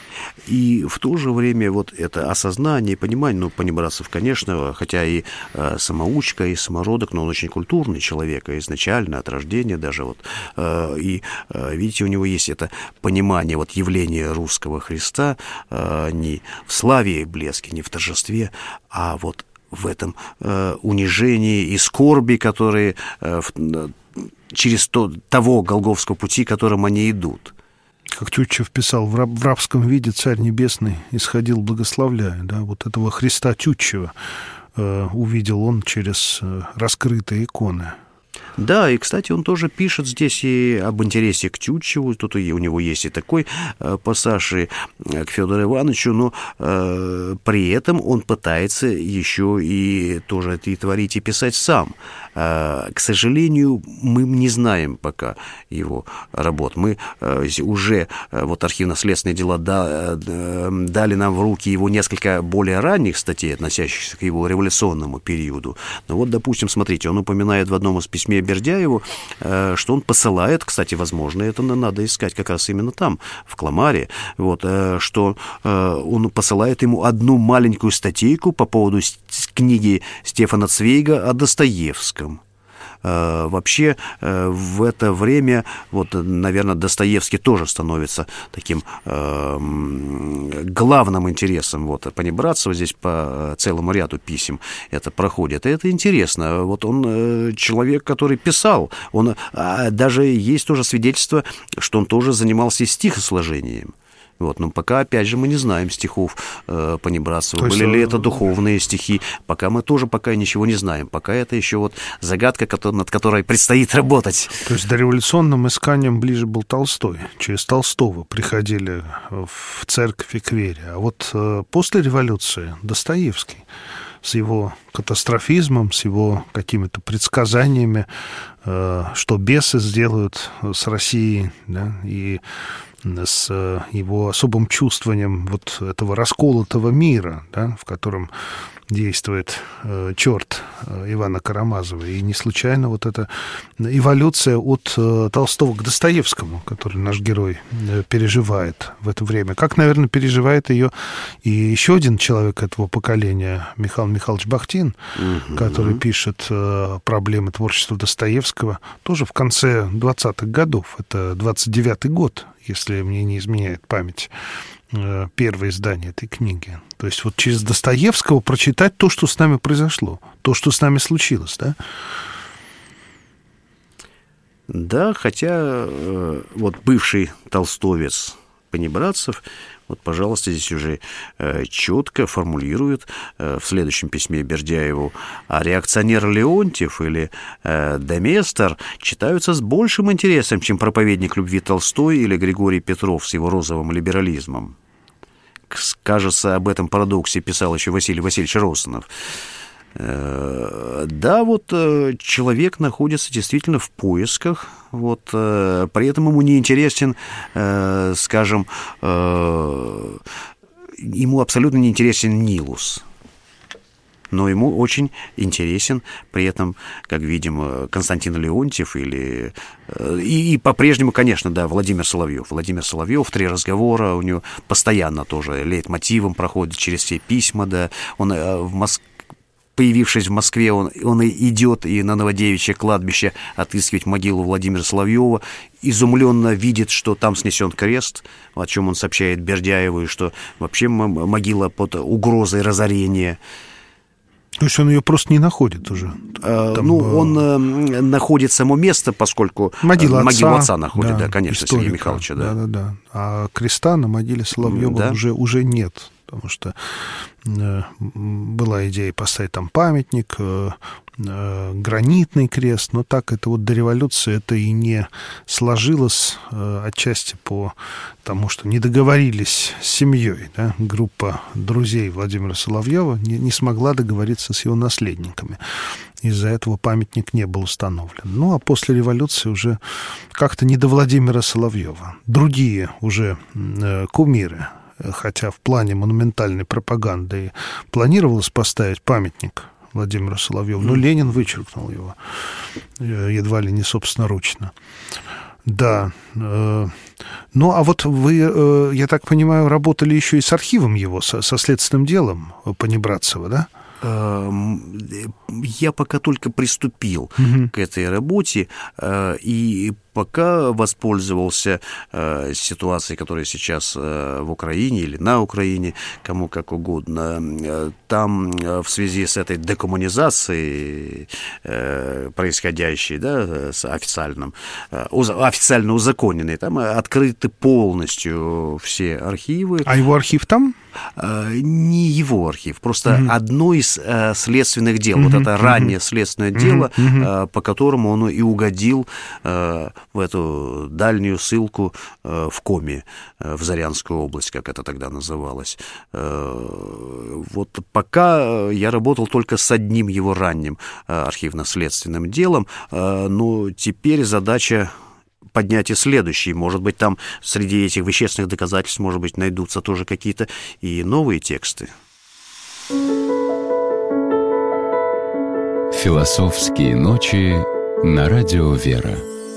И в то же время вот это осознание и понимание, ну, Панибратцев, конечно, хотя и э, самоучка, и самородок, но он очень культурный человек, изначально, от рождения даже вот. Э, и, э, видите, у него есть это понимание вот явления русского Христа э, не в славе и блеске, не в торжестве, а вот в этом э, унижении и скорби, которые э, в, через то, того Голгофского пути, которым они идут. Как Тютчев писал, в, раб, в рабском виде Царь Небесный исходил, благословляя. Да? Вот этого Христа Тютчева э, увидел он через э, раскрытые иконы. Да, и, кстати, он тоже пишет здесь и об интересе к Тютчеву. Тут и у него есть и такой э, пассаж и к Федору Ивановичу, но э, при этом он пытается еще и тоже и творить, и писать сам. Э, к сожалению, мы не знаем пока его работ. Мы э, уже, э, вот архивно-следственные дела да, э, дали нам в руки его несколько более ранних статей, относящихся к его революционному периоду. Но вот, допустим, смотрите, он упоминает в одном из письме Бердяеву, что он посылает, кстати, возможно, это надо искать как раз именно там, в Кламаре, вот, что он посылает ему одну маленькую статейку по поводу книги Стефана Цвейга о Достоевском. Вообще в это время, вот, наверное, Достоевский тоже становится таким э, главным интересом. Вот, Панибратцева здесь по целому ряду писем это проходит. И это интересно. Вот он человек, который писал. Он, даже есть тоже свидетельство, что он тоже занимался стихосложением. Вот, но пока, опять же, мы не знаем стихов э, Панибратцева. Были ли это духовные стихи? Пока мы тоже пока ничего не знаем. Пока это еще вот загадка, который, над которой предстоит работать. То есть дореволюционным исканием ближе был Толстой. Через Толстого приходили в церковь и к вере. А вот э, после революции Достоевский с его катастрофизмом, с его какими-то предсказаниями, э, что бесы сделают с Россией, да, и с его особым чувствованием вот этого расколотого мира, да, в котором действует э, черт э, Ивана Карамазова. И не случайно вот эта эволюция от э, Толстого к Достоевскому, который наш герой э, переживает в это время. Как, наверное, переживает ее и еще один человек этого поколения, Михаил Михайлович Бахтин, mm-hmm. который пишет э, проблемы творчества Достоевского тоже в конце двадцатых годов. Это двадцать девятый год, если мне не изменяет память, первое издание этой книги. То есть вот через Достоевского прочитать то, что с нами произошло, то, что с нами случилось, да? Да, хотя вот бывший толстовец Панибратцев, вот, пожалуйста, здесь уже э, четко формулирует э, в следующем письме Бердяеву: а реакционер Леонтьев или э, Деместр читаются с большим интересом, чем проповедник любви Толстой или Григорий Петров с его розовым либерализмом. Кажется, об этом парадоксе писал еще Василий Васильевич Росанов. Да, вот человек находится действительно в поисках, вот, при этом ему не интересен, скажем, ему абсолютно не интересен Нилус, но ему очень интересен при этом, как видим, Константин Леонтьев или... И, и по-прежнему, конечно, да, Владимир Соловьев. Владимир Соловьев, «Три разговора», у него постоянно тоже лейтмотивом проходит через все письма, да, он в Москве, появившись в Москве, он, он и идет и на Новодевичье кладбище отыскивать могилу Владимира Соловьева, изумленно видит, что там снесен крест, о чем он сообщает Бердяеву, и что вообще могила под угрозой разорения. То есть он ее просто не находит уже? Там, ну, он э, находит само место, поскольку могила отца, могилу отца находит, да, да, конечно, историка, Сергея Михайловича. Да. Да, да, да. А креста на могиле Соловьева да. уже, уже нет. Потому что э, была идея поставить там памятник, э, гранитный крест, но так это вот до революции это и не сложилось, отчасти по тому, что не договорились с семьей. Да? Группа друзей Владимира Соловьева не, не смогла договориться с его наследниками. Из-за этого памятник не был установлен. Ну, а после революции уже как-то не до Владимира Соловьева. Другие уже э, кумиры, хотя в плане монументальной пропаганды планировалось поставить памятник Владимиру Соловьеву, но Ленин вычеркнул его едва ли не собственноручно. Да. Ну, а вот вы, я так понимаю, работали еще и с архивом его, со, со следственным делом Понебратцева, да? Я пока только приступил угу. к этой работе, и пока воспользовался ситуацией, которая сейчас в Украине или на Украине, кому как угодно. Там в связи с этой декоммунизацией, происходящей, да, с официальным, официально узаконенной, там открыты полностью все архивы. А его архив там? Не его архив, просто угу. одно из следственных дел, угу. вот это раннее угу. следственное дело, угу. по которому он и угодил в эту дальнюю ссылку в Коми, в Зарянскую область, как это тогда называлось. Вот пока я работал только с одним его ранним архивно-следственным делом, но теперь задача поднять и следующий. Может быть, там среди этих вещественных доказательств, может быть, найдутся тоже какие-то и новые тексты. Философские ночи на радио «Вера».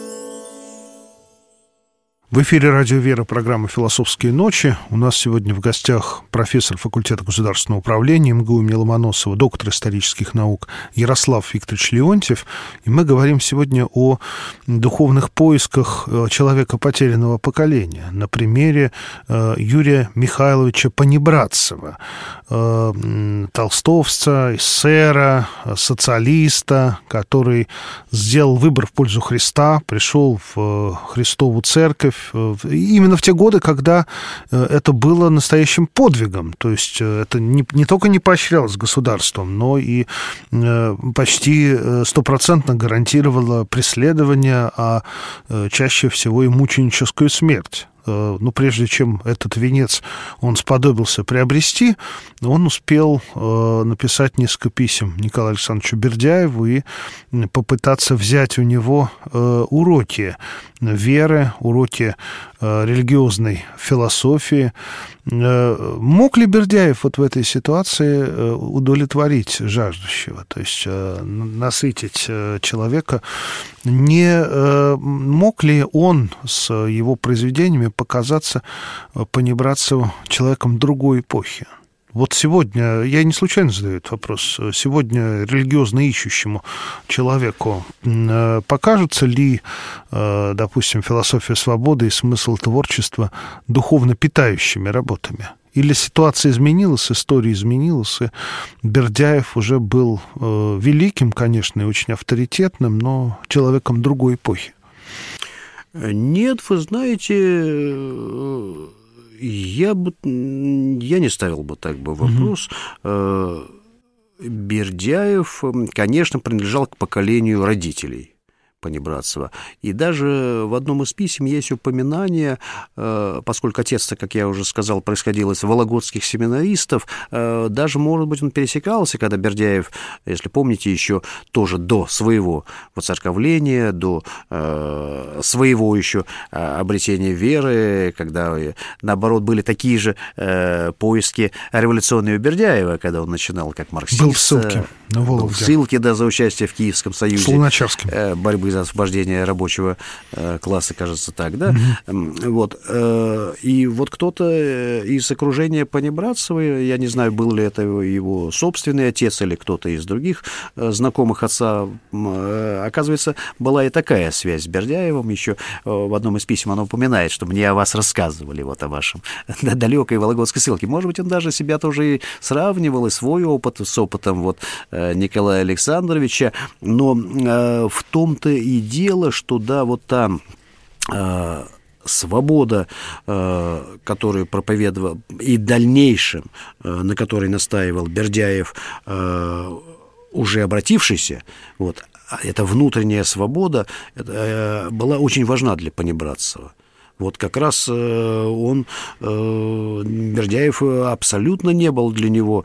В эфире «Радио Вера», программа «Философские ночи». У нас сегодня в гостях профессор факультета государственного управления эм гэ у имени Ломоносова, доктор исторических наук Ярослав Викторович Леонтьев. И мы говорим сегодня о духовных поисках человека потерянного поколения на примере Юрия Михайловича Понебратцева, толстовца, эсера, социалиста, который сделал выбор в пользу Христа, пришел в Христову церковь, именно в те годы, когда это было настоящим подвигом. То есть это не, не только не поощрялось государством, но и почти стопроцентно гарантировало преследование, а чаще всего и мученическую смерть. Ну, прежде чем этот венец он сподобился приобрести, он успел э, написать несколько писем Николаю Александровичу Бердяеву и попытаться взять у него э, уроки веры, уроки э, религиозной философии. Э, мог ли Бердяев вот в этой ситуации э, удовлетворить жаждущего, то есть э, насытить э, человека? Не э, мог ли он с его произведениями показаться Понебратцеву человеком другой эпохи? Вот сегодня, я не случайно задаю этот вопрос, сегодня религиозно ищущему человеку покажется ли, допустим, философия свободы и смысл творчества духовно питающими работами? Или ситуация изменилась, история изменилась, и Бердяев уже был великим, конечно, и очень авторитетным, но человеком другой эпохи? Нет, вы знаете, я бы, я не ставил бы так бы вопрос. Mm-hmm. Бердяев, конечно, принадлежал к поколению родителей Понебратцева. И даже в одном из писем есть упоминание, поскольку отец-то, как я уже сказал, происходил из вологодских семинаристов, даже, может быть, он пересекался, когда Бердяев, если помните, еще тоже до своего воцерковления, до своего еще обретения веры, когда, наоборот, были такие же поиски революционные у Бердяева, когда он начинал как марксист. Был в ссылке на Вологде. Был в ссылке, да, за участие в Киевском союзе. С Луначарским. Борьбы за освобождение рабочего класса, кажется, так, да? Mm-hmm. Вот. И вот кто-то из окружения Понебратцева, я не знаю, был ли это его собственный отец или кто-то из других знакомых отца, оказывается, была и такая связь с Бердяевым. Еще в одном из писем он упоминает, что мне о вас рассказывали, вот о вашем далекой вологодской ссылке. Может быть, он даже себя тоже и сравнивал, и свой опыт с опытом вот Николая Александровича, но в том-то и дело, что да, вот там э, свобода, э, которую проповедовал, и дальнейшем, э, на которой настаивал Бердяев, э, уже обратившийся, вот, эта внутренняя свобода это, была очень важна для Понебратцева. Вот как раз он, Бердяев, абсолютно не был для него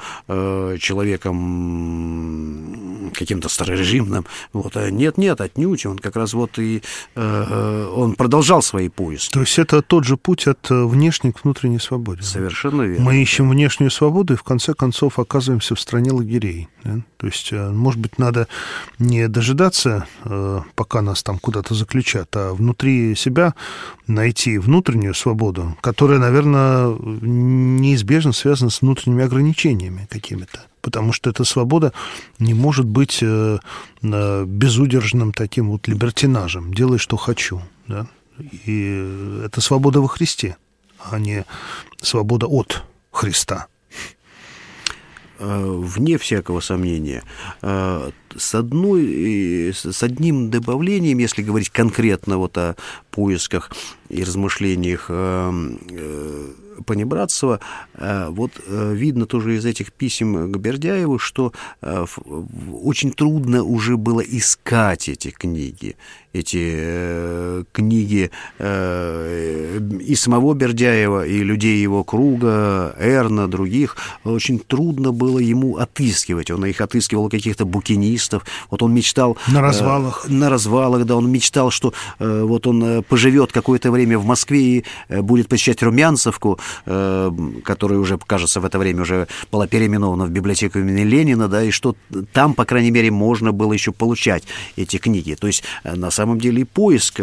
человеком каким-то старорежимным. Вот. Нет, нет, отнюдь. Он как раз вот и он продолжал свои поиски. То есть это тот же путь от внешней к внутренней свободе. Совершенно верно. Мы ищем внешнюю свободу и в конце концов оказываемся в стране лагерей. Да? То есть, может быть, надо не дожидаться, пока нас там куда-то заключат, а внутри себя найти внутреннюю свободу, которая, наверное, неизбежно связана с внутренними ограничениями какими-то. Потому что эта свобода не может быть безудержным таким вот либертинажем. Делай, что хочу. Да? И это свобода во Христе, а не свобода от Христа. Вне всякого сомнения, с, одной, с одним добавлением, если говорить конкретно вот о поисках и размышлениях Понебратцева, вот видно тоже из этих писем к Бердяеву, что очень трудно уже было искать эти книги, эти книги и самого Бердяева, и людей его круга, Эрна, других, очень трудно было ему отыскивать. Он их отыскивал у каких-то букинистов. Вот он мечтал... На развалах. На развалах, да. Он мечтал, что вот он поживет какое-то время в Москве и будет посещать Румянцевку, которая уже, кажется, в это время уже была переименована в библиотеку имени Ленина, да, и что там, по крайней мере, можно было еще получать эти книги. То есть, на самом деле, поиск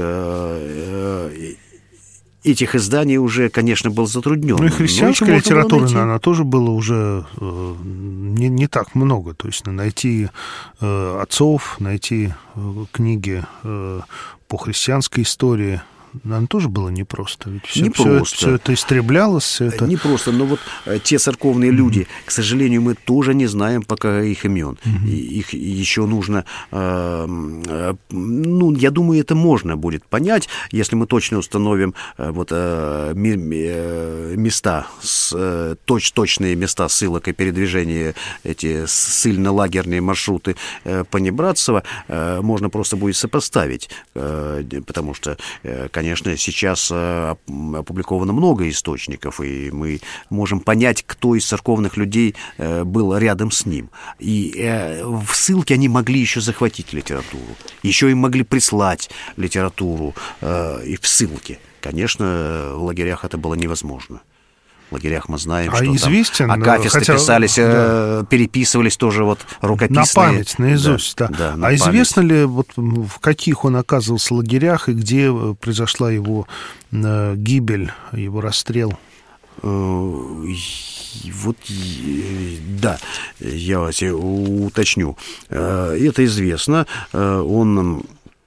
этих изданий уже, конечно, был затруднен. Ну и христианской литературы, наверное, тоже было уже э, не, не так много. То есть найти э, отцов, найти э, книги э, по христианской истории, наверное, тоже было непросто. Ведь все, не все, просто. все это истреблялось. Все это... Не просто, но вот те церковные люди, mm-hmm. к сожалению, мы тоже не знаем пока их имен. Mm-hmm. Их еще нужно, э, э, ну, я думаю, это можно будет понять, если мы точно установим э, вот, э, места, с, э, точ, точные места ссылок и передвижения, эти ссыльно-лагерные маршруты э, Понебратцева, э, можно просто будет сопоставить, э, потому что, э, конечно, сейчас опубликовано много источников, и мы можем понять, кто из церковных людей был рядом с ним. И в ссылке они могли еще захватить литературу, еще им могли прислать литературу и в ссылке. Конечно, в лагерях это было невозможно. В лагерях мы знаем, а что известен, там акафисты хотя, писались, да. переписывались тоже вот рукописные. На память, наизусть, да. да. да на а память. Известно ли, вот, в каких он оказывался лагерях и где произошла его э, гибель, его расстрел? Вот, да, я вас уточню. Это известно. Он...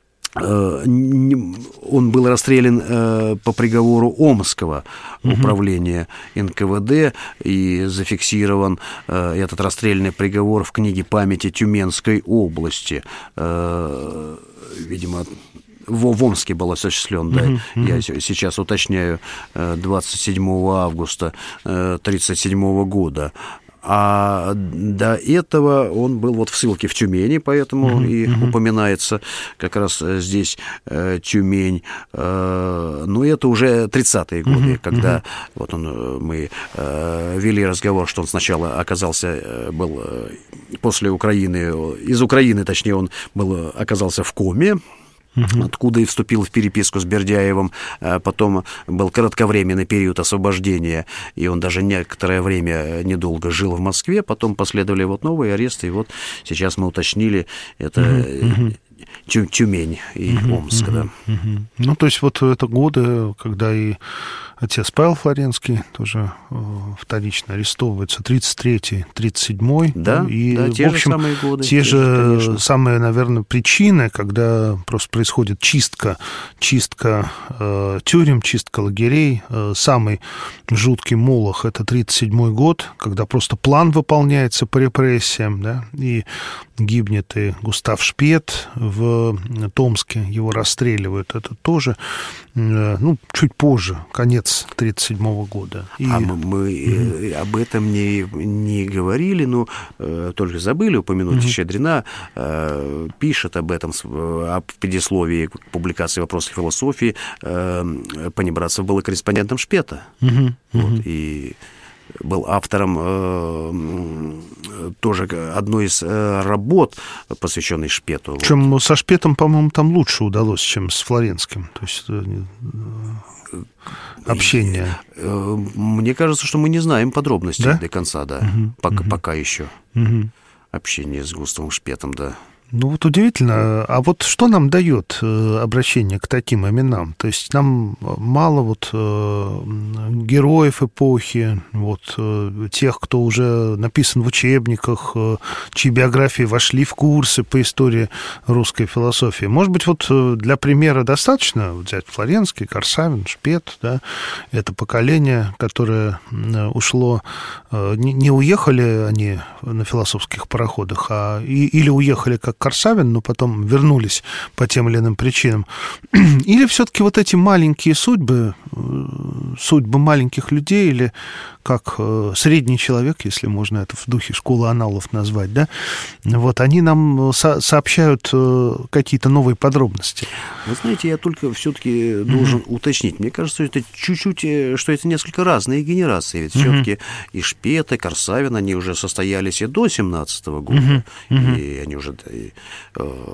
Он был расстрелян по приговору Омского управления эн ка вэ дэ и зафиксирован этот расстрельный приговор в книге памяти Тюменской области. Видимо, в Омске был осуществлен, да, uh-huh, uh-huh. я сейчас уточняю, двадцать седьмого августа тридцать седьмого года. А до этого он был вот в ссылке в Тюмени, поэтому uh-huh, и uh-huh. упоминается как раз здесь э, Тюмень. Э, но это уже тридцатые годы, uh-huh, когда uh-huh. вот он, мы э, вели разговор, что он сначала оказался, был после Украины, из Украины, точнее, он был, оказался в коме, Uh-huh. откуда и вступил в переписку с Бердяевым. Потом был кратковременный период освобождения, и он даже некоторое время недолго жил в Москве. Потом последовали вот новые аресты, и вот сейчас мы уточнили, это uh-huh. Тю- Тюмень и uh-huh. Омск. Uh-huh. Да. Uh-huh. Ну, то есть вот это годы, когда и отец Павел Флоренский тоже э, вторично арестовывается, тридцать третий тридцать седьмой. Да, и, да, те в общем, же самые годы. Те, те же, же самые, наверное, причины, когда просто происходит чистка, чистка э, тюрем, чистка лагерей. Э, самый жуткий молох — это тридцать седьмой год, когда просто план выполняется по репрессиям, да, и гибнет и Густав Шпет в Томске, его расстреливают. Это тоже, э, ну, чуть позже, конец конец тридцать седьмого года. И... А мы, мы mm-hmm. об этом не, не говорили, но э, только забыли упомянуть. Mm-hmm. Щедрина э, пишет об этом в предисловии к публикации «Вопросов философии». Э, Понебратцев был корреспондентом Шпета. Mm-hmm. Вот, и был автором э, тоже одной из э, работ, посвященной Шпету. Причем вот. Со Шпетом, по-моему, там лучше удалось, чем с Флоренским. То есть э, общение. Э, мне кажется, что мы не знаем подробностей да? до конца, да, угу, пока, угу. пока еще. Угу. Общение с Густавом Шпетом, да. Ну вот удивительно, а вот что нам дает э, обращение к таким именам? То есть нам мало вот э, героев эпохи, вот э, тех, кто уже написан в учебниках, э, чьи биографии вошли в курсы по истории русской философии. Может быть, вот для примера достаточно взять Флоренский, Корсавин, Шпет, да, это поколение, которое ушло, э, не, не уехали они на философских пароходах, а и, или уехали как Корсавин, но потом вернулись по тем или иным причинам. Или все-таки вот эти маленькие судьбы, судьбы маленьких людей, или как средний человек, если можно это в духе школы аналов назвать, да, вот они нам со- сообщают какие-то новые подробности. Вы знаете, я только все-таки должен mm-hmm. уточнить. Мне кажется, это чуть-чуть, что это несколько разные генерации. Ведь mm-hmm. все-таки и Шпет, и Корсавин, они уже состоялись и до семнадцатого года, mm-hmm. Mm-hmm. и они уже... И, э,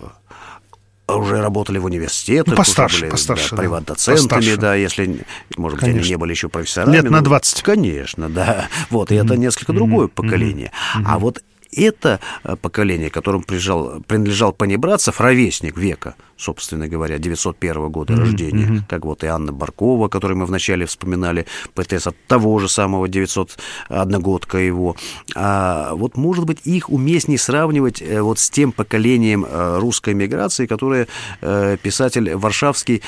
уже работали в университетах, ну, постарше, уже были постарше, да, да. приват-доцентами, постарше. да, если, может Конечно. быть, они не были еще профессорами. Лет на двадцать. Ну, конечно, да. Вот, и mm-hmm. это несколько другое mm-hmm. поколение. Mm-hmm. А вот это поколение, которому принадлежал, принадлежал Понебратцев, ровесник века, собственно говоря, девятьсот первого года mm-hmm. рождения, mm-hmm. как вот и Анна Баркова, которую мы вначале вспоминали, поэтесса того же самого девятьсот одногодка его. А вот, может быть, их уместнее сравнивать вот с тем поколением русской эмиграции, которое писатель Варшавский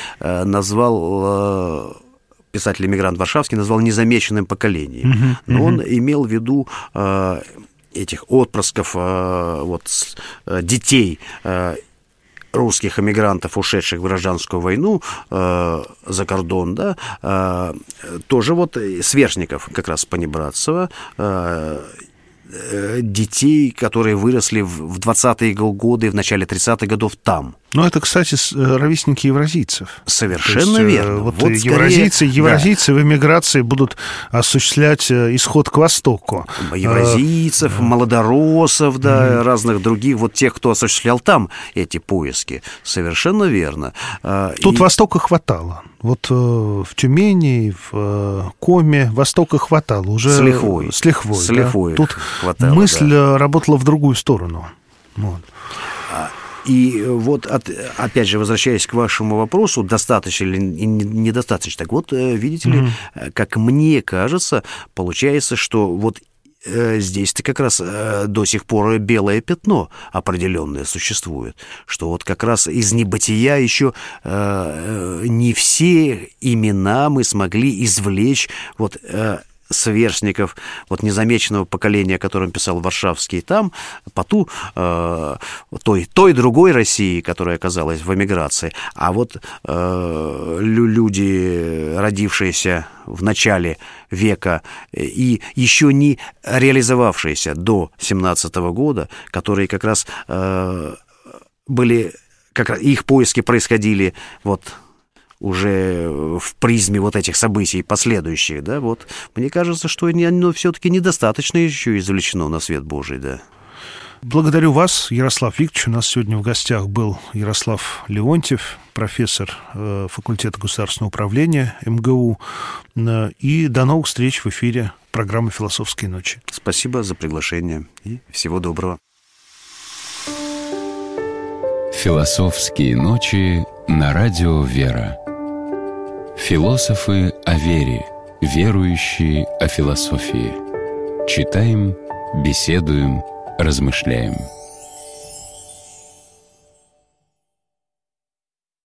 назвал... писатель-эмигрант Варшавский назвал незамеченным поколением. Mm-hmm. Но он имел в виду э, этих отпрысков, э, вот, э, детей э, русских эмигрантов, ушедших в гражданскую войну э, за кордон, да, э, тоже вот сверстников как раз Понебратцева, э, детей, которые выросли в двадцатые годы, в начале тридцатых годов там. Ну, это, кстати, ровесники евразийцев. Совершенно есть, верно. Вот, вот евразийцы, скорее, евразийцы да. в эмиграции будут осуществлять исход к востоку. Евразийцев, а, малодоросов, да, mm-hmm. разных других, вот тех, кто осуществлял там эти поиски. Совершенно верно. Тут И... Востока хватало. Вот э, в Тюмени, в э, Коме Востока хватало. Уже с лихвой. С лихвой, с лихвой да. Тут хватало, мысль да. работала в другую сторону. Вот. И вот, от, опять же, возвращаясь к вашему вопросу, достаточно или недостаточно, так вот, видите ли, mm-hmm. как мне кажется, получается, что вот здесь-то как раз до сих пор белое пятно определенное существует, что вот как раз из небытия еще не все имена мы смогли извлечь вот сверстников вот незамеченного поколения, о котором писал Варшавский, там, по ту, э, той, той другой России, которая оказалась в эмиграции. А вот э, люди, родившиеся в начале века и еще не реализовавшиеся до семнадцатого года, которые как раз э, были, как раз их поиски происходили вот уже в призме вот этих событий последующих, да, вот, мне кажется, что оно все-таки недостаточно еще извлечено на свет Божий, да. Благодарю вас, Ярослав Викторович. У нас сегодня в гостях был Ярослав Леонтьев, профессор э, факультета государственного управления эм гэ у. Э, и до новых встреч в эфире программы «Философские ночи». Спасибо за приглашение и всего доброго. «Философские ночи» на радио «Вера». Философы о вере, верующие о философии. Читаем, беседуем, размышляем.